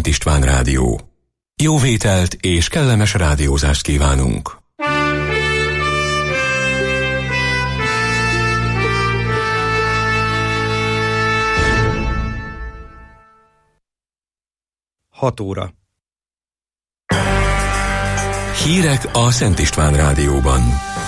Szent István Rádió. Jó vételt és kellemes rádiózást kívánunk! Hat óra. Hírek a Szent István Rádióban.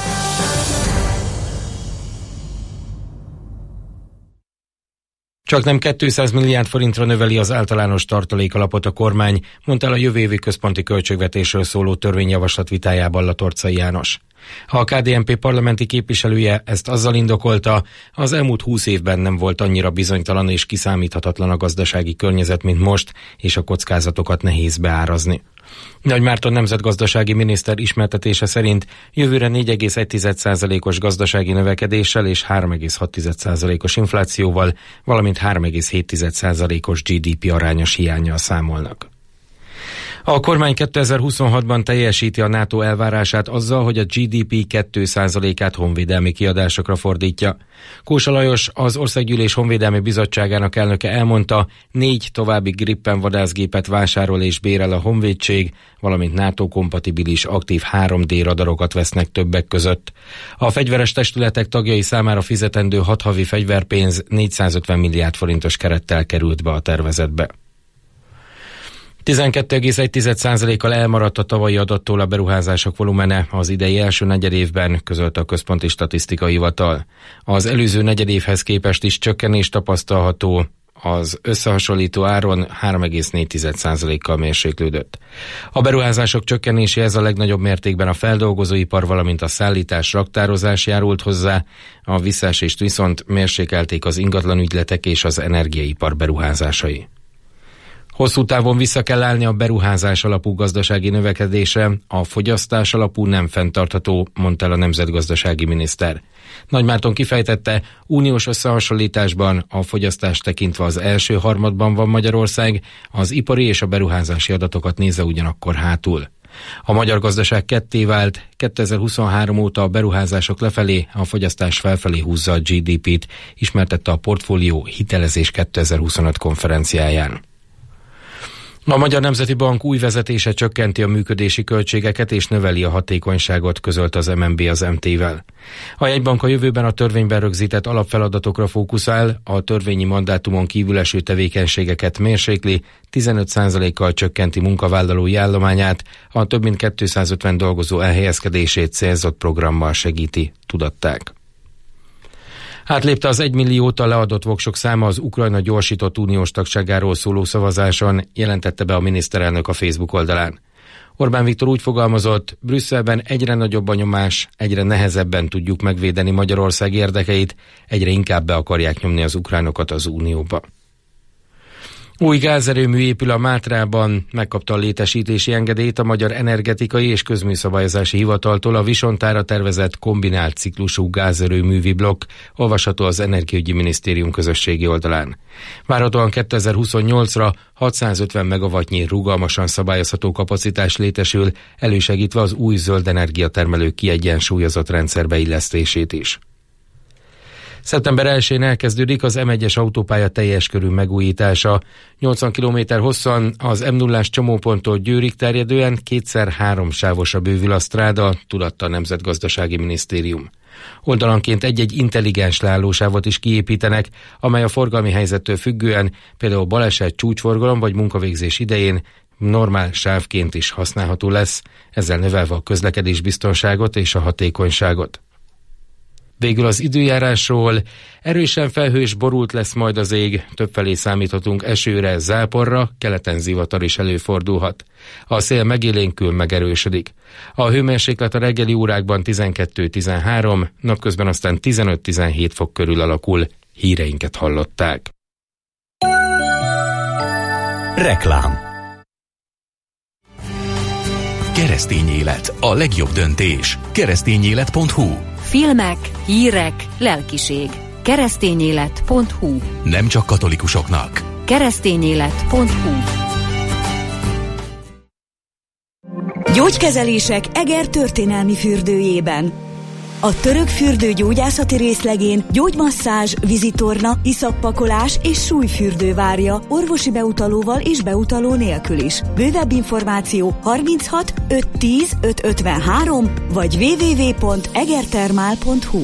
Csaknem 200 milliárd forintra növeli az általános tartalékalapot a kormány, mondta el a jövő évi központi költségvetésről szóló törvényjavaslat vitájában Latorcai János. A KDNP parlamenti képviselője ezt azzal indokolta, az elmúlt 20 évben nem volt annyira bizonytalan és kiszámíthatatlan a gazdasági környezet, mint most, és a kockázatokat nehéz beárazni. Nagy Márton nemzetgazdasági miniszter ismertetése szerint jövőre 4,1%-os gazdasági növekedéssel és 3,6%-os inflációval, valamint 3,7%-os GDP arányos hiánnyal számolnak. A kormány 2026-ban teljesíti a NATO elvárását azzal, hogy a GDP 2%-át honvédelmi kiadásokra fordítja. Kósa Lajos, az Országgyűlés Honvédelmi Bizottságának elnöke elmondta, 4 további Gripen vadászgépet vásárol és bérel a honvédség, valamint NATO-kompatibilis aktív 3D radarokat vesznek többek között. A fegyveres testületek tagjai számára fizetendő 6 havi fegyverpénz 450 milliárd forintos kerettel került be a tervezetbe. 12,1%-kal elmaradt a tavalyi adattól a beruházások volumene az idei első negyedévben, közölte a Központi Statisztikai Hivatal. Az előző negyedévhez képest is csökkenés tapasztalható, az összehasonlító áron 3,4%-kal mérséklődött. A beruházások csökkenéséhez a legnagyobb mértékben a feldolgozóipar, valamint a szállítás, raktározás járult hozzá, a visszaesést viszont mérsékelték az ingatlanügyletek és az energiaipar beruházásai. Hosszú távon vissza kell állni a beruházás alapú gazdasági növekedésre, a fogyasztás alapú nem fenntartható, mondta el a nemzetgazdasági miniszter. Nagy Márton kifejtette, uniós összehasonlításban a fogyasztást tekintve az első harmadban van Magyarország, az ipari és a beruházási adatokat nézve ugyanakkor hátul. A magyar gazdaság ketté vált, 2023 óta a beruházások lefelé, a fogyasztás felfelé húzza a GDP-t, ismertette a Portfólió Hitelezés 2025 konferenciáján. A Magyar Nemzeti Bank új vezetése csökkenti a működési költségeket és növeli a hatékonyságot, közölte az MNB az MT-vel. A jegybank a jövőben a törvényben rögzített alapfeladatokra fókuszál, a törvényi mandátumon kívül eső tevékenységeket mérsékli, 15%-kal csökkenti munkavállalói állományát, a több mint 250 dolgozó elhelyezkedését célzott programmal segíti, tudatták. Átlépte az 1 milliót a leadott voksok száma az Ukrajna gyorsított uniós tagságáról szóló szavazáson, jelentette be a miniszterelnök a Facebook oldalán. Orbán Viktor úgy fogalmazott, Brüsszelben egyre nagyobb a nyomás, egyre nehezebben tudjuk megvédeni Magyarország érdekeit, egyre inkább be akarják nyomni az ukránokat az unióba. Új gázerőmű épül a Mátrában, megkapta a létesítési engedélyt a Magyar Energetikai és Közműszabályozási Hivataltól a Visontára tervezett kombinált ciklusú gázerőművi blokk, olvasható az Energiaügyi Minisztérium közösségi oldalán. Várhatóan 2028-ra 650 megawattnyi rugalmasan szabályozható kapacitás létesül, elősegítve az új zöld energiatermelők kiegyensúlyozott rendszerbeillesztését is. Szeptember 1-én elkezdődik az M1-es autópálya teljes körű megújítása. 80 km hosszan az M0-ás csomóponttól Győrig terjedően 2x3 sávosra bővül a stráda, tudatta a Nemzetgazdasági Minisztérium. Oldalanként egy-egy intelligens leállósávot is kiépítenek, amely a forgalmi helyzettől függően, például baleset, csúcsforgalom vagy munkavégzés idején normál sávként is használható lesz, ezzel növelve a közlekedés biztonságot és a hatékonyságot. Végül az időjárásról, erősen felhős, borult lesz majd az ég, többfelé számíthatunk esőre, záporra, keleten zivatar is előfordulhat. A szél megélénkül, megerősödik. A hőmérséklet a reggeli órákban 12-13, napközben aztán 15-17 fok körül alakul. Híreinket hallották. Reklám. Keresztény élet, a legjobb döntés. Keresztényélet.hu. Filmek, hírek, lelkiség. Keresztényélet.hu. Nem csak katolikusoknak. Keresztényélet.hu. Gyógykezelések Eger történelmi fürdőjében. A Török Fürdő gyógyászati részlegén gyógymasszázs, vízitorna, iszappakolás és súlyfürdő várja orvosi beutalóval és beutaló nélkül is. Bővebb információ 36 510 553 vagy www.egertermál.hu.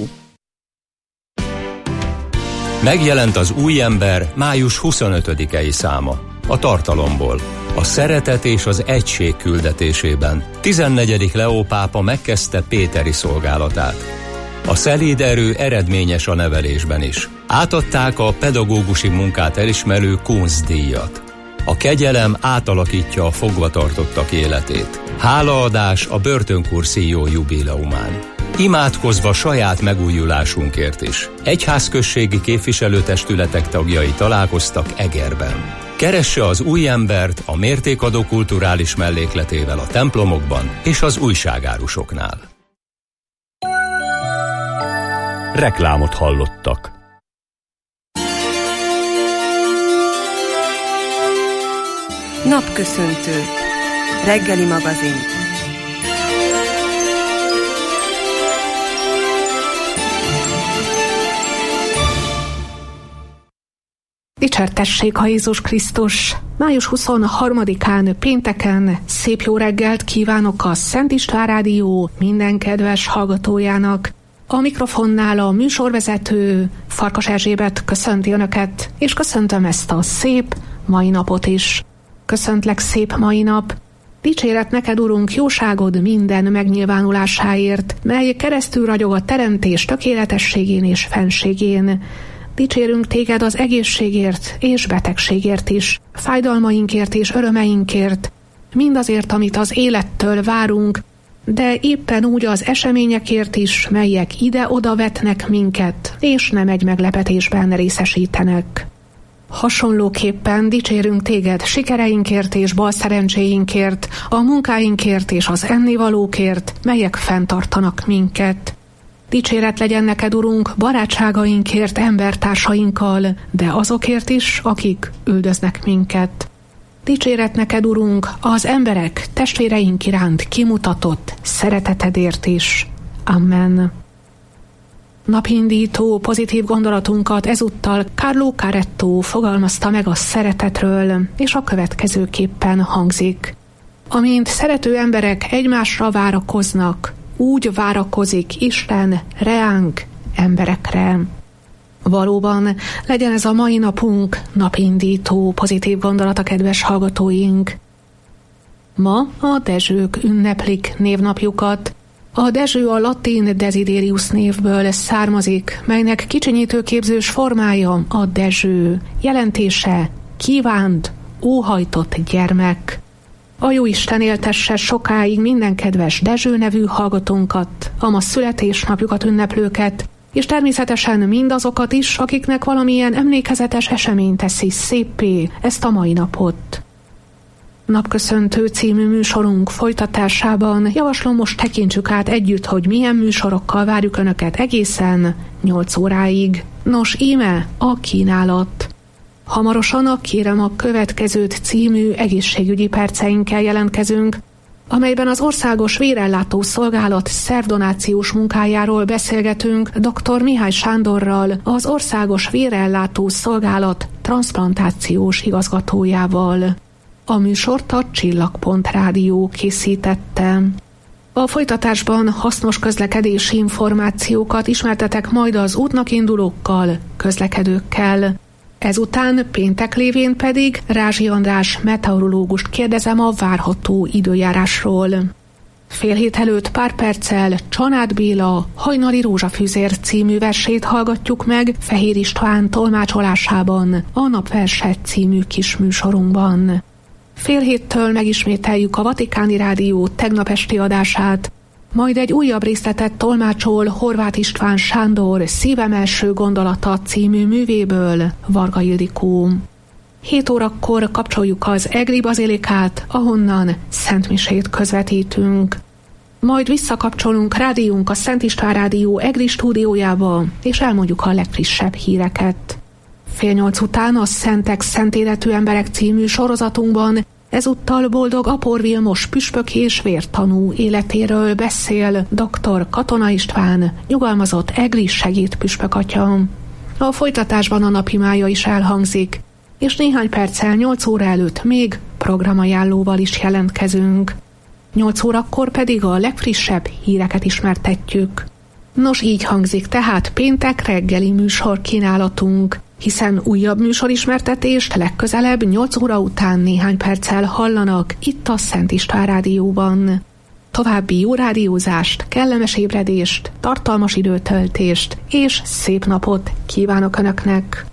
Megjelent az Új ember május 25-i száma. A tartalomból. A szeretet és az egység küldetésében 14. Leó pápa megkezdte péteri szolgálatát. A szelíd erő eredményes a nevelésben is. Átadták a pedagógusi munkát elismerő Kunstdíjat. A kegyelem átalakítja a fogvatartottak életét. Hálaadás a börtönkurszíjó jubileumán. Imádkozva saját megújulásunkért is. Egyházközségi képviselőtestületek tagjai találkoztak Egerben. Keresse az Új embert a mértékadó kulturális mellékletével a templomokban és az újságárusoknál. Reklámot hallottak. Napköszöntő. Reggeli magazin. Dicsértessék a Jézus Krisztus! Május 23-án pénteken szép jó reggelt kívánok a Szent István Rádió minden kedves hallgatójának. A mikrofonnál a műsorvezető Farkas Erzsébet köszönti Önöket, és köszöntöm ezt a szép mai napot is. Köszöntlek szép mai nap! Dicséret neked, Urunk, jóságod minden megnyilvánulásáért, mely keresztül ragyog a teremtés tökéletességén és fenségén. Dicsérünk téged az egészségért és betegségért is, fájdalmainkért és örömeinkért, mindazért, amit az élettől várunk, de éppen úgy az eseményekért is, melyek ide-oda vetnek minket, és nem egy meglepetésben részesítenek. Hasonlóképpen dicsérünk téged sikereinkért és balszerencséinkért, a munkáinkért és az ennivalókért, melyek fenntartanak minket. Dicséret legyen neked, Urunk, barátságainkért, embertársainkkal, de azokért is, akik üldöznek minket. Dicséret neked, Urunk, az emberek, testvéreink iránt kimutatott szeretetedért is. Amen. Napindító pozitív gondolatunkat ezúttal Carlo Caretto fogalmazta meg a szeretetről, és a következőképpen hangzik. Amint szerető emberek egymásra várakoznak, úgy várakozik Isten reánk, emberekre. Valóban legyen ez a mai napunk napindító pozitív gondolata, kedves hallgatóink. Ma a Dezsők ünneplik névnapjukat. A Dezső a latin Desiderius névből származik, melynek kicsinyítő képzős formája a Dezső, jelentése kívánt, óhajtott gyermek. A Jóisten éltesse sokáig minden kedves Dezső nevű hallgatónkat, a ma születésnapjukat ünneplőket, és természetesen mindazokat is, akiknek valamilyen emlékezetes esemény teszi széppé ezt a mai napot. Napköszöntő című műsorunk folytatásában javaslom, most tekintsük át együtt, hogy milyen műsorokkal várjuk Önöket egészen 8 óráig. Nos, íme a kínálat. Hamarosan a Kérem a következőt című egészségügyi perceinkkel jelentkezünk, amelyben az Országos Vérellátó Szolgálat szervdonációs munkájáról beszélgetünk dr. Mihály Sándorral, az Országos Vérellátó Szolgálat transzplantációs igazgatójával. A műsort a Csillagpont Rádió készítette. A folytatásban hasznos közlekedési információkat ismertetek majd az útnak indulókkal, közlekedőkkel. Ezután péntek lévén pedig Rázsi András meteorológust kérdezem a várható időjárásról. Fél hét előtt pár perccel Csanád Béla Hajnali Rózsafűzér című versét hallgatjuk meg Fehér István tolmácsolásában a Napverset című kis műsorunkban. Fél héttől megismételjük a Vatikáni Rádió tegnap esti adását, majd egy újabb részletet tolmácsol Horváth István Sándor Szívem első gondolata című művéből Varga Ildikó. 7 órakor kapcsoljuk az Egri bazilikát, ahonnan szentmisét közvetítünk. Majd visszakapcsolunk rádiónk a Szent István Rádió Egri stúdiójába, és elmondjuk a legfrissebb híreket. 7:30 után a Szentek Szentéletű emberek című sorozatunkban Ezúttal Boldog Apor Vilmos püspök és vértanú életéről beszél dr. Katona István, nyugalmazott egri segédpüspök atya. A folytatásban a napi mája is elhangzik, és néhány perccel 8 óra előtt még programajánlóval is jelentkezünk. 8 órakor pedig a legfrissebb híreket ismertetjük. Nos, így hangzik tehát péntek reggeli műsor kínálatunk, hiszen újabb műsorismertetést legközelebb 8 óra után néhány perccel hallanak itt a Szent István Rádióban. További jó rádiózást, kellemes ébredést, tartalmas időtöltést és szép napot kívánok Önöknek!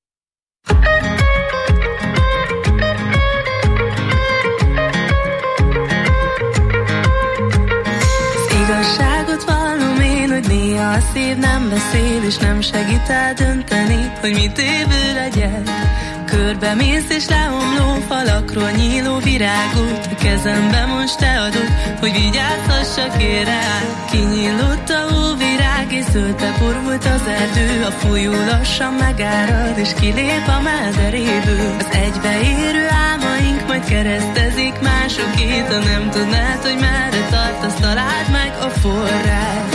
Igazságot vallom én, hogy néha a szív nem beszél, és nem segít eldönteni, hogy mit évő legyek. Körbe mész és leomló falakról nyíló virágot a kezembe most te adod, hogy vigyázhassak én rá. Kinyílott a hóvirág és zöldbe borult az erdő, a folyó lassan megárad és kilép a mederéből. Az egybeérő álmaink majd keresztezik másokét, ha nem tudnád, hogy merre tartasz, találd meg a forrás.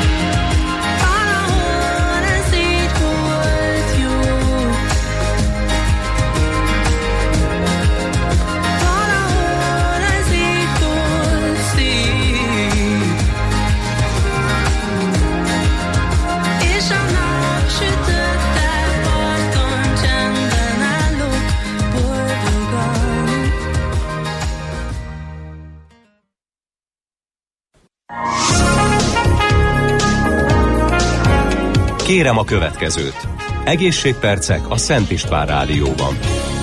Kérem a következőt. Egészségpercek a Szent István Rádióban.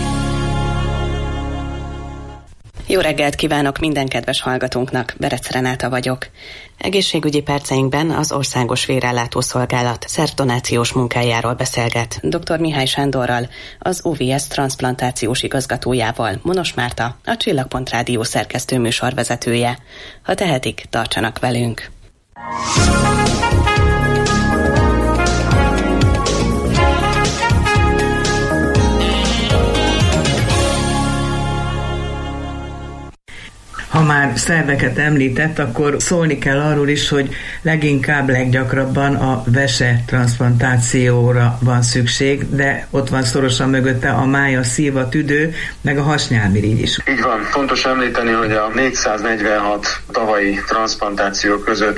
Jó reggelt kívánok minden kedves hallgatónknak, Berec Renáta vagyok. Egészségügyi perceinkben az Országos Vérellátószolgálat szervdonációs munkájáról beszélget dr. Mihály Sándorral, az OVS transzplantációs igazgatójával, Monos Márta, a Csillagpont Rádió szerkesztő műsorvezetője. Ha tehetik, tartsanak velünk! Ha már szerveket említett, akkor szólni kell arról is, hogy leggyakrabban a vese transzplantációra van szükség, de ott van szorosan mögötte a máj, a szív, a tüdő, meg a hasnyálmirigy is. Így van, fontos említeni, hogy a 446 tavalyi transzplantáció között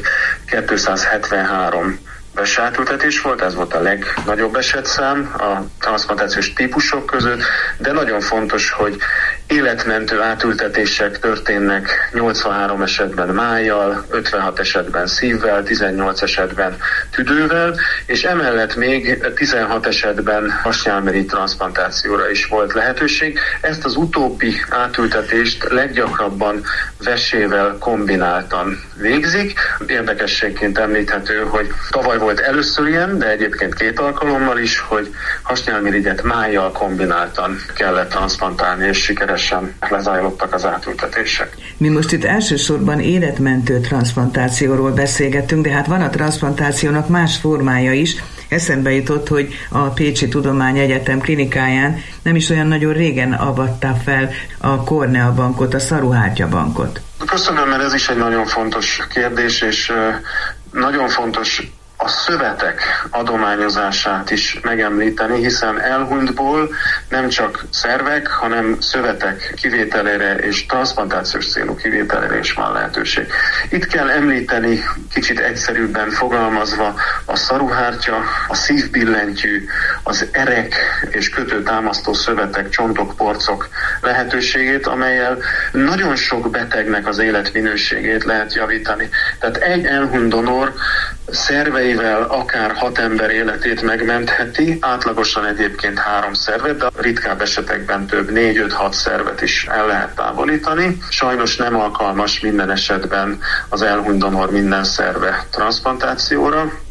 273 veseátültetés volt, ez volt a legnagyobb esetszám a transzplantációs típusok között, de nagyon fontos, hogy életmentő átültetések történnek 83 esetben májjal, 56 esetben szívvel, 18 esetben tüdővel, és emellett még 16 esetben hasnyálmirigy transzplantációra is volt lehetőség. Ezt az utóbbi átültetést leggyakrabban vesével kombináltan végzik. Érdekességként említhető, hogy tavaly volt először ilyen, de egyébként 2 alkalommal is, hogy hasnyálmirigyet májjal kombináltan kellett transzplantálni, és sikeresen lezajlottak az átültetések. Mi most itt elsősorban életmentő transzplantációról beszélgetünk, de hát van a transzplantációnak más formája is. Eszembe jutott, hogy a Pécsi Tudományegyetem klinikáján nem is olyan nagyon régen avatták fel a korneabankot, a szaruhártyabankot. Köszönöm, mert ez is egy nagyon fontos kérdés, és nagyon fontos a szövetek adományozását is megemlíteni, hiszen elhunytból nem csak szervek, hanem szövetek kivételére és transzplantációs célú kivételére is van lehetőség. Itt kell említeni, kicsit egyszerűbben fogalmazva, a szaruhártya, a szívbillentyű, az erek és kötőtámasztó szövetek, csontok, porcok lehetőségét, amellyel nagyon sok betegnek az életminőségét lehet javítani. Tehát egy elhunyt donor szerveivel akár 6 ember életét megmentheti, átlagosan egyébként 3 szervet, de ritkább esetekben több 4-5-6 szervet is el lehet távolítani. Sajnos nem alkalmas minden esetben az elhunyt donor minden szerve transzplantációra.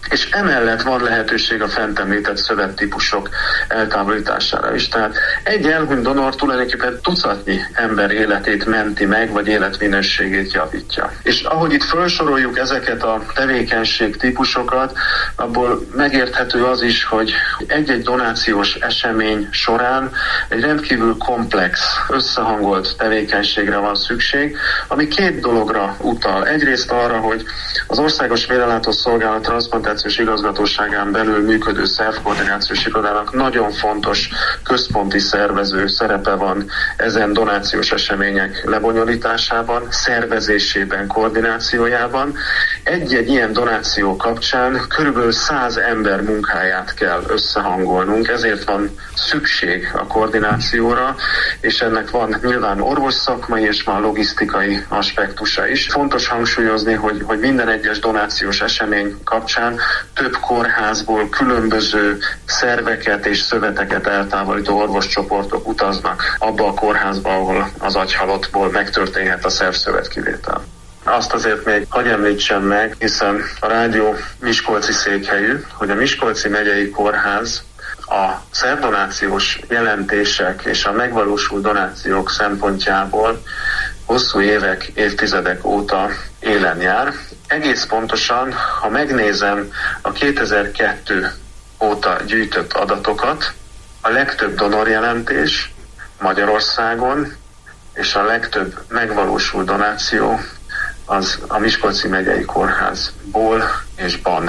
és emellett van lehetőség a fent említett szövettípusok eltávolítására is. Tehát egy elhunyt donor tulajdonképpen tucatnyi ember életét menti meg, vagy életminőségét javítja. És ahogy itt felsoroljuk ezeket a tevékenység típusokat, abból megérthető az is, hogy egy-egy donációs esemény során egy rendkívül komplex, összehangolt tevékenységre van szükség, ami két dologra utal. Egyrészt arra, hogy az Országos Vérellátó Szolgálat transzplantációs igazgatóságán belül működő szervkoordinációs irodának nagyon fontos központi szervező szerepe van ezen donációs események lebonyolításában, szervezésében, koordinációjában. Egy-egy ilyen donáció kapcsán körülbelül 100 ember munkáját kell összehangolnunk, ezért van szükség a koordinációra, és ennek van nyilván orvosszakmai és van logisztikai aspektusa is. Fontos hangsúlyozni, hogy minden egyes donációs esemény kapcsán több kórházból különböző szerveket és szöveteket eltávolító orvoscsoportok utaznak abba a kórházba, ahol az agyhalottból megtörténhet a szervszövetkivétel. Azt azért még hadd említsem meg, hiszen a rádió miskolci székhelyű, hogy a Miskolci Megyei Kórház a szervdonációs jelentések és a megvalósult donációk szempontjából hosszú évek, évtizedek óta élen jár. Egész pontosan, ha megnézem a 2002 óta gyűjtött adatokat, a legtöbb donorjelentés Magyarországon és a legtöbb megvalósult donáció az a Miskolci Megyei Kórházból és ban.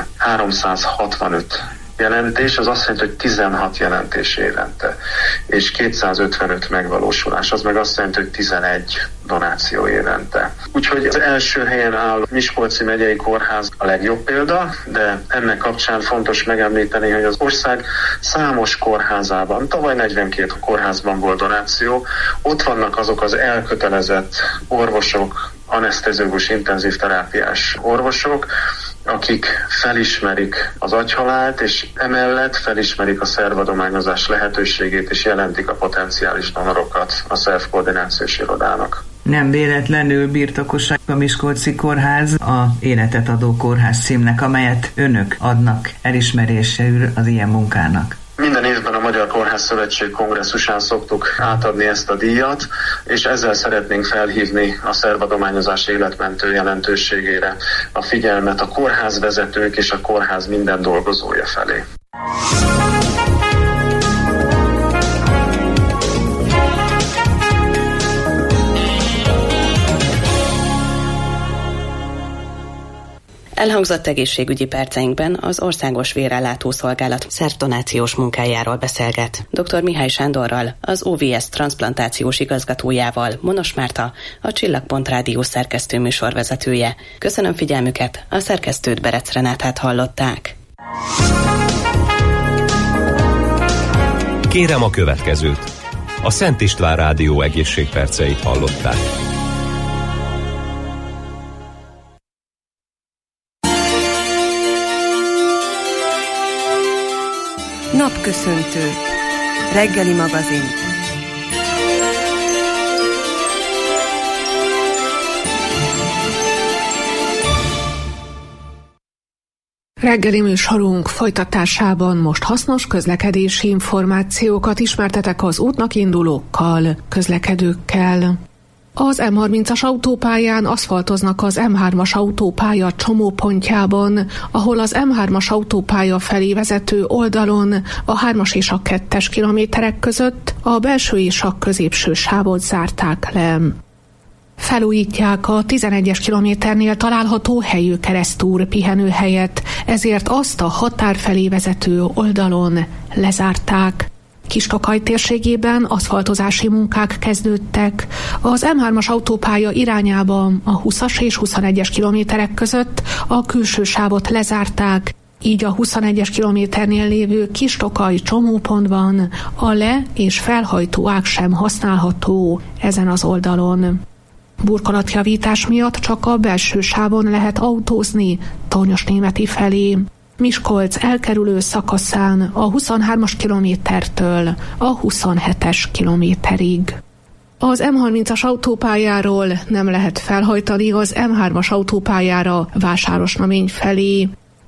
365 jelentés, az azt jelenti, hogy 16 jelentés évente, és 255 megvalósulás, az meg azt jelenti, hogy 11 donáció évente. Úgyhogy az első helyen áll a Miskolci Megyei Kórház a legjobb példa, de ennek kapcsán fontos megemlíteni, hogy az ország számos kórházában, tavaly 42 kórházban volt donáció, ott vannak azok az elkötelezett orvosok, aneszteziológus intenzív terápiás orvosok, akik felismerik az agyhalált, és emellett felismerik a szervadományozás lehetőségét, és jelentik a potenciális donorokat a szervkoordinációs irodának. Nem véletlenül birtokosa a Miskolci Kórház a Életet adó kórház címnek, amelyet önök adnak elismeréseül az ilyen munkának. Minden évben a Magyar Kórház Szövetség kongresszusán szoktuk átadni ezt a díjat, és ezzel szeretnénk felhívni a szervadományozás életmentő jelentőségére a figyelmet a kórházvezetők és a kórház minden dolgozója felé. Elhangzott egészségügyi perceinkben az Országos Vérellátó Szolgálat szervdonációs munkájáról beszélget dr. Mihály Sándorral, az OVS transzplantációs igazgatójával, Monos Márta, a Csillagpont Rádió szerkesztő műsorvezetője. Köszönöm figyelmüket, a szerkesztőt, Berec Renátát hallották. Kérem a következőt. A Szent István Rádió egészségperceit hallották. Napköszöntő. Reggeli magazin. Reggeli műsorunk folytatásában most hasznos közlekedési információkat ismertetek az útnak indulókkal, közlekedőkkel. Az M30-as autópályán aszfaltoznak az M3-as autópálya csomópontjában, ahol az M3-as autópálya felé vezető oldalon a 3-as és a 2-es kilométerek között a belső és a középső sávot zárták le. Felújítják a 11-es kilométernél található Helyő keresztúr pihenőhelyet, ezért azt a határ felé vezető oldalon lezárták. Kis-Tokaj térségében aszfaltozási munkák kezdődtek. Az M3-as autópálya irányába a 20-as és 21-es kilométerek között a külső sávot lezárták, így a 21-es kilométernél lévő Kis-Tokaj csomópontban a le- és felhajtó ág sem használható ezen az oldalon. Burkolatjavítás miatt csak a belső sávon lehet autózni Tornyosnémeti felé. Miskolc elkerülő szakaszán a 23-as kilométertől a 27-es kilométerig. Az M30-as autópályáról nem lehet felhajtani az M3-as autópályára Vásárosnamény felé.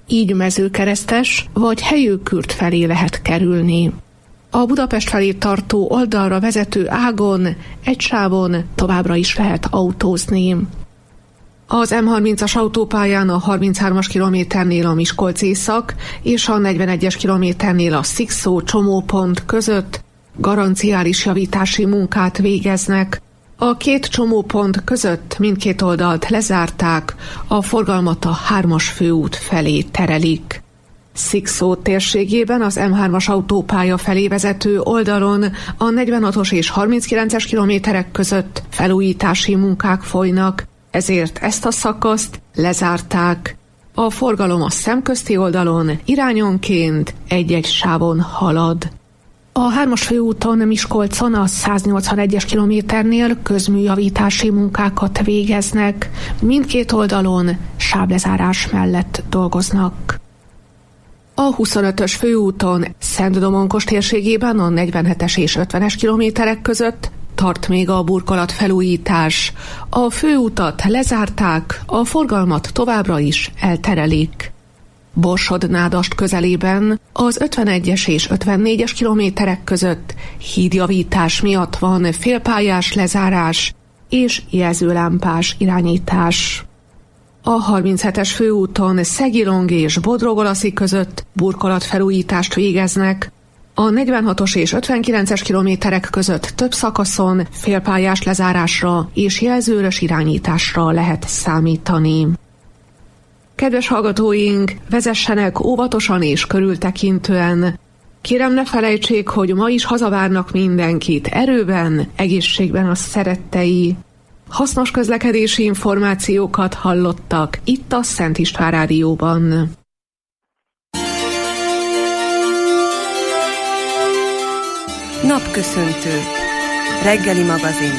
így Mezőkeresztes vagy Helyőkürt felé lehet kerülni. A Budapest felé tartó oldalra vezető ágon, egy sávon továbbra is lehet autózni. Az M30-as autópályán a 33-as kilométernél a Miskolc-Észak és a 41-es kilométernél a Szikszó-csomópont között garanciális javítási munkát végeznek. A két csomópont között mindkét oldalt lezárták, a forgalmat a 3-as főút felé terelik. Szikszó térségében az M3-as autópálya felé vezető oldalon a 46-os és 39-es kilométerek között felújítási munkák folynak, ezért ezt a szakaszt lezárták. A forgalom a szemközti oldalon irányonként egy-egy sávon halad. A 3-as főúton Miskolcon a 181-es kilométernél közműjavítási munkákat végeznek, mindkét oldalon sávlezárás mellett dolgoznak. A 25-ös főúton Szent-Domonkos térségében a 47-es és 50-es kilométerek között tart még a burkolat felújítás. A főutat lezárták, a forgalmat továbbra is elterelik. Borsod-Nádast közelében az 51-es és 54-es kilométerek között hídjavítás miatt van félpályás lezárás és jelzőlámpás irányítás. A 37-es főúton Szegilong és Bodrogolaszi között burkolatfelújítást végeznek. A 46-os és 59-es kilométerek között több szakaszon félpályás lezárásra és jelzőrös irányításra lehet számítani. Kedves hallgatóink, vezessenek óvatosan és körültekintően. Kérem, ne felejtsék, hogy ma is hazavárnak mindenkit erőben, egészségben a szerettei. Hasznos közlekedési információkat hallottak itt a Szent István Rádióban. Napköszöntő. Reggeli magazin.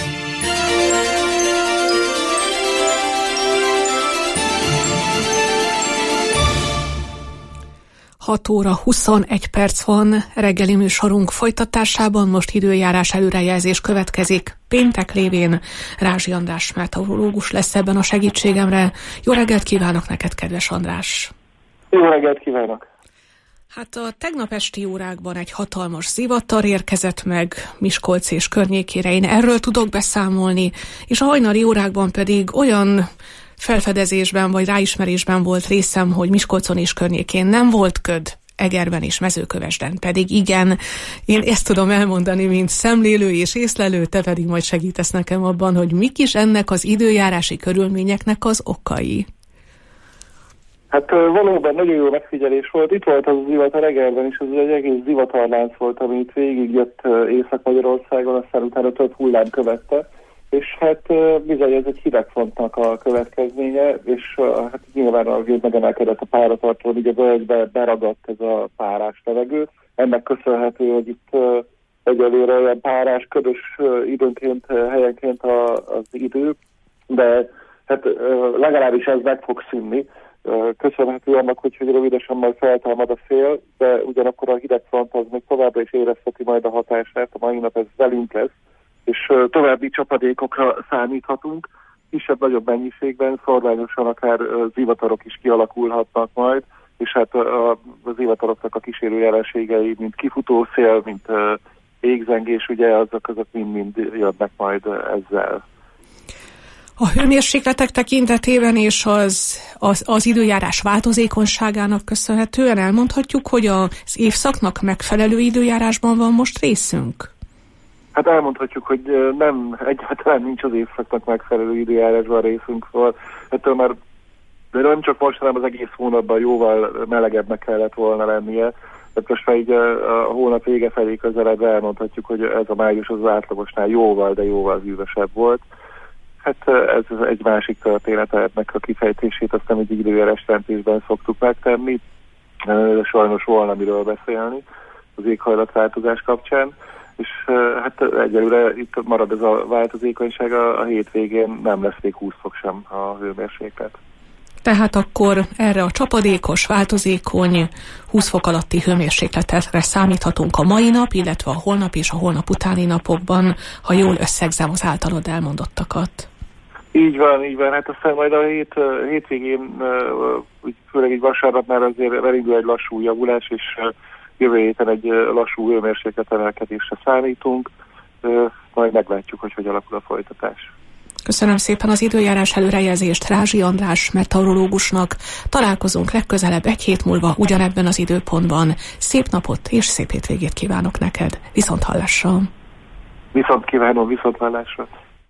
Hat óra 21 perc van, reggeli műsorunk folytatásában most időjárás előrejelzés következik. Péntek lévén Rázsi András meteorológus lesz ebben a segítségemre. Jó reggelt kívánok neked, kedves András! Jó reggelt kívánok! Hát a tegnap esti órákban egy hatalmas zivatar érkezett meg Miskolc és környékére. Én erről tudok beszámolni, és a hajnali órákban pedig olyan felfedezésben vagy ráismerésben volt részem, hogy Miskolcon és környékén nem volt köd, Egerben és Mezőkövesden pedig igen. Én ezt tudom elmondani, mint szemlélő és észlelő, te pedig majd segítesz nekem abban, hogy mik is ennek az időjárási körülményeknek az okai. Hát valóban nagyon jó megfigyelés volt. Itt volt az a zivatar Egerben is, az egy egész zivatarlánc volt, ami itt végigjött Észak-Magyarországon, aztán utána több hullám követte. És hát bizony ez egy hidegfrontnak a következménye, és hát nyilván azért megemelkedett a páratartó, így a völgybe beragadt ez a párás levegő. Ennek köszönhető, hogy itt egyelőre olyan párás, ködös időnként, helyenként az idő, de hát legalábbis ez meg fog szűnni. Köszönhető annak, hogy rövidesen majd feltámad a szél, de ugyanakkor a hidegfront az még továbbra is érezheti majd a hatását, a mai nap ez velünk lesz, és további csapadékokra számíthatunk, kisebb-nagyobb mennyiségben, szorványosan akár zivatarok is kialakulhatnak majd, és hát a zivataroknak a kísérő jelenségei, mint kifutószél, mint égzengés, ugye azok mind jönnek majd ezzel. A hőmérsékletek tekintetében és az időjárás változékonyságának köszönhetően elmondhatjuk, hogy az évszaknak megfelelő időjárásban van most részünk? Hát elmondhatjuk, hogy nem, egyáltalán nincs az évszaknak megfelelő időjárásban részünk, szóval ettől már de nem csak most, hanem az egész hónapban jóval melegebbnek kellett volna lennie. Tehát most már így a hónap vége felé közeledve elmondhatjuk, hogy ez a május az átlagosnál jóval, de jóval hűvösebb volt. Hát ez egy másik történet, ennek a kifejtését azt nem egy időjárás jelentésben szoktuk megtenni, de sajnos volna miről beszélni az éghajlatváltozás kapcsán. És hát egyelőre itt marad ez a változékonyság, a hétvégén nem lesz még 20 fok sem a hőmérséklet. Tehát akkor erre a csapadékos, változékony 20 fok alatti hőmérsékletre számíthatunk a mai nap, illetve a holnap és a holnap utáni napokban, ha jól összegzem az általad elmondottakat. Így van. Hát aztán majd a hétvégén, főleg egy vasárnapnál azért elindul egy lassú javulás, és jövő héten egy lassú hőmérséklet emelkedésre számítunk. Majd meglátjuk, hogy alakul a folytatás. Köszönöm szépen az időjárás előrejelzést Rázsi András meteorológusnak. Találkozunk legközelebb egy hét múlva ugyanebben az időpontban. Szép napot és szép hétvégét kívánok neked. Viszonthallásra. Viszont kívánom, viszonthallásra.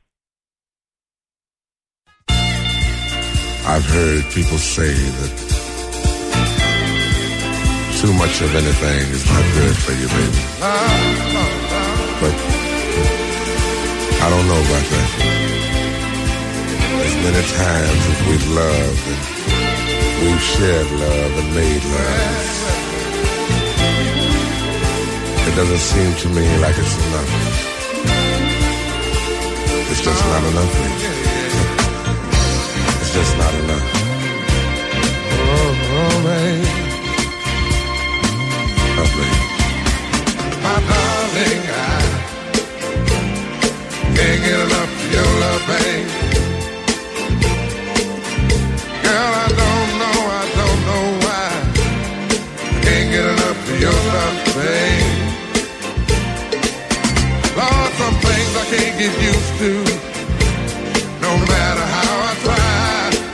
I've heard people say that too much of anything is not good for you, baby. But I don't know about that. As many times as we've loved and we've shared love and made love, it doesn't seem to me like it's enough. It's just not enough, baby. It's just not enough. Oh, baby. Oh, baby. My darling, I can't get enough of your love, babe. Girl, I don't know why I can't get enough of your love, babe. Lord, some things I can't get used to, no matter how I try.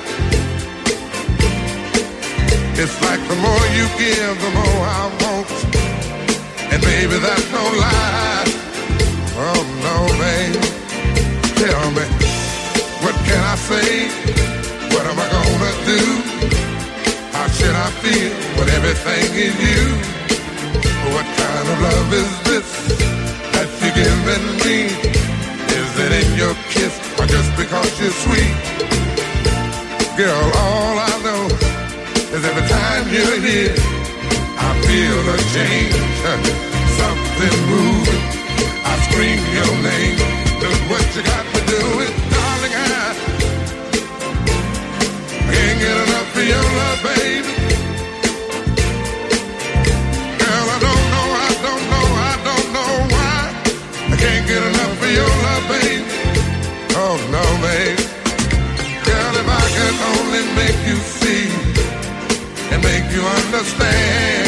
It's like the more you give, the more I want, and baby, that's no lie. Oh no, babe. Tell me, what can I say? What am I gonna do? How should I feel when everything is you? What kind of love is this that you're giving me? Is it in your kiss or just because you're sweet? Girl, all I know is every time you're here, I feel a change, something moving. I scream your name. Look what you got to do it, darling. I can't get enough of your love, baby. Girl, I don't know why I can't get enough of your love, baby. Oh no, baby. Girl, if I could only make you see and make you understand.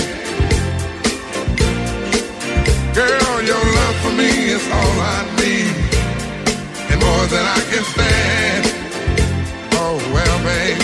Girl, your love for me is all I need, and more than I can stand. Oh, well, babe,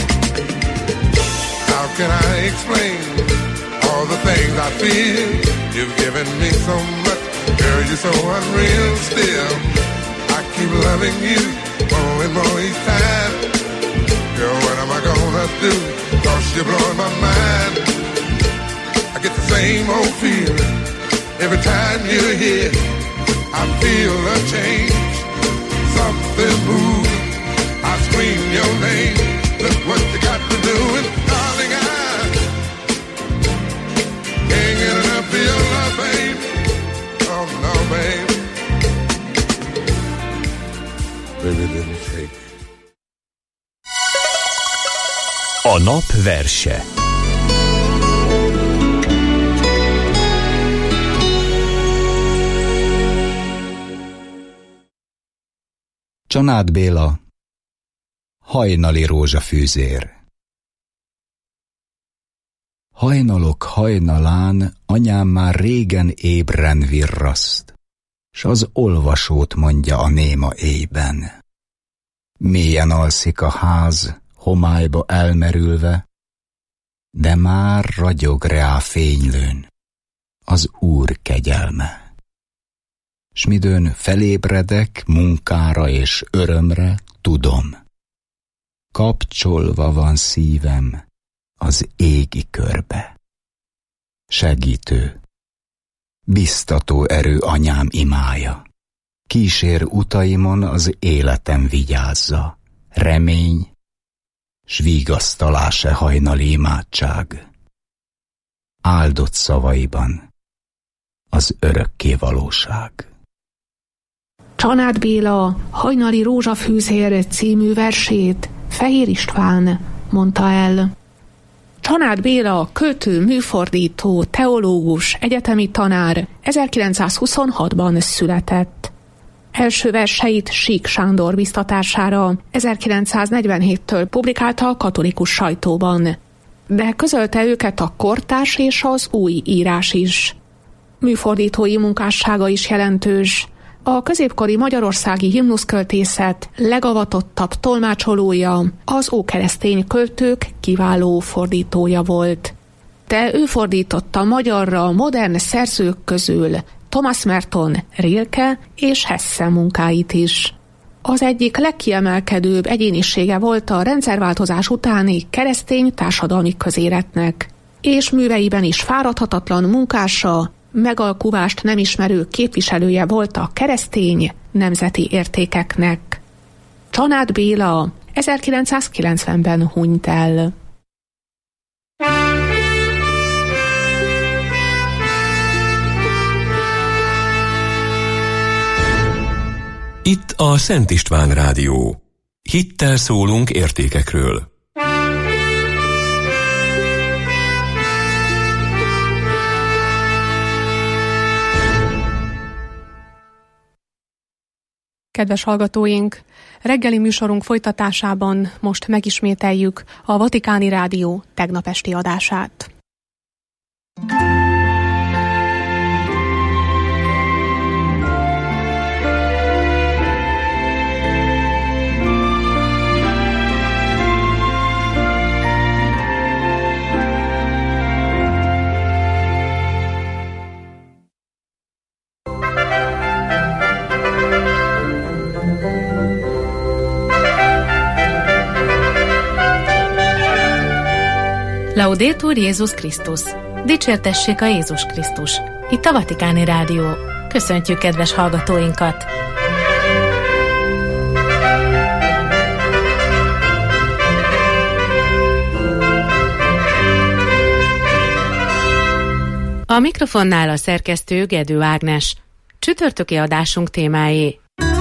how can I explain all the things I feel? You've given me so much, girl, you're so unreal still. I keep loving you more and more each time. Girl, what am I gonna do? 'Cause you're blowing my mind. I get the same old feeling every time you're here. I feel a change, something moving. I scream your name. Look what you got to do, and darling, I can't get enough of your love, babe. Oh no, babe. Baby, didn't take. A nap verse. Csanád Béla, hajnali rózsafűzér. Hajnalok hajnalán anyám már régen ébren virraszt, s az olvasót mondja a néma éjben. Mélyen alszik a ház, homályba elmerülve, de már ragyog rá fénylőn az Úr kegyelme. S midőn felébredek munkára és örömre, tudom, kapcsolva van szívem az égi körbe. Segítő, biztató erő anyám imája, kísér utaimon az életem vigyázza, remény, s vigasztalás-e hajnali imádság. Áldott szavaiban az örökké valóság. Csanád Béla hajnali rózsafűzér című versét Fehér István mondta el. Csanád Béla költő, műfordító, teológus, egyetemi tanár 1926-ban született. Első verseit Sík Sándor biztatására 1947-től publikálta a katolikus sajtóban. De közölte őket a kortárs és az új írás is. Műfordítói munkássága is jelentős. A középkori magyarországi himnuszköltészet legavatottabb tolmácsolója, az ókeresztény költők kiváló fordítója volt. De ő fordította magyarra modern szerzők közül Thomas Merton, Rilke és Hesse munkáit is. Az egyik legkiemelkedőbb egyénisége volt a rendszerváltozás utáni keresztény társadalmi közéletnek, és műveiben is fáradhatatlan munkása, megalkuvást nem ismerő képviselője volt a keresztény nemzeti értékeknek. Csanád Béla 1990-ben hunyt el. Itt a Szent István Rádió. Hittel szólunk értékekről. Kedves hallgatóink, reggeli műsorunk folytatásában most megismételjük a Vatikáni Rádió tegnap esti adását. Laudetur Jézus Krisztus! Dicsértessék a Jézus Krisztus! Itt a Vatikáni Rádió. Köszöntjük kedves hallgatóinkat! A mikrofonnál a szerkesztő Gedő Ágnes. Csütörtöki adásunk témáé: